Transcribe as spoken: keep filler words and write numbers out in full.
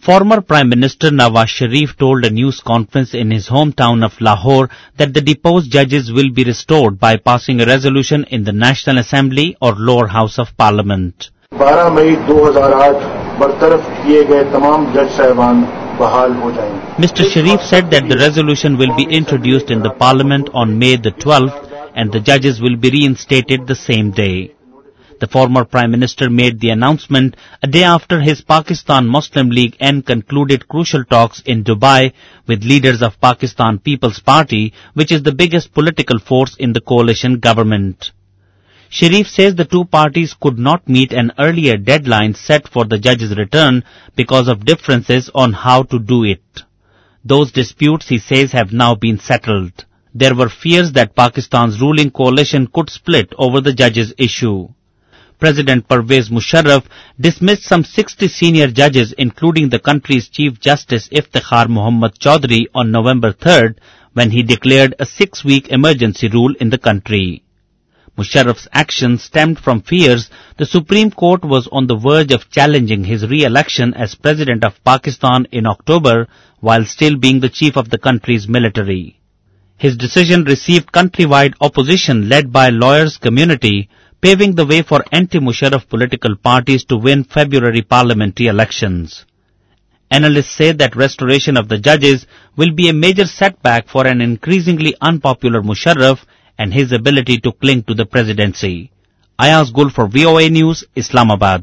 Former Prime Minister Nawaz Sharif told a news conference in his hometown of Lahore that the deposed judges will be restored by passing a resolution in the National Assembly or lower house of Parliament. बारह मई दो हज़ार आठ बरतरफ किए गए तमाम जज साहिबान बहाल हो जाएंगे. Mister Sharif said that the resolution will be introduced in the Parliament on May the twelfth and the judges will be reinstated the same day. The former Prime Minister made the announcement a day after his Pakistan Muslim League N concluded crucial talks in Dubai with leaders of Pakistan People's Party, which is the biggest political force in the coalition government. Sharif says the two parties could not meet an earlier deadline set for the judges' return because of differences on how to do it. Those disputes, he says, have now been settled. There were fears that Pakistan's ruling coalition could split over the judges' issue. President Pervez Musharraf dismissed some sixty senior judges, including the country's Chief Justice Iftikhar Muhammad Chaudhry, on November third, when he declared a six-week emergency rule in the country. Musharraf's action stemmed from fears the Supreme Court was on the verge of challenging his re-election as President of Pakistan in October while still being the chief of the country's military. His decision received countrywide opposition led by lawyers' community, paving the way for anti-Musharraf political parties to win February parliamentary elections. Analysts say that restoration of the judges will be a major setback for an increasingly unpopular Musharraf and his ability to cling to the presidency. Ayaz Gul for V O A News, Islamabad.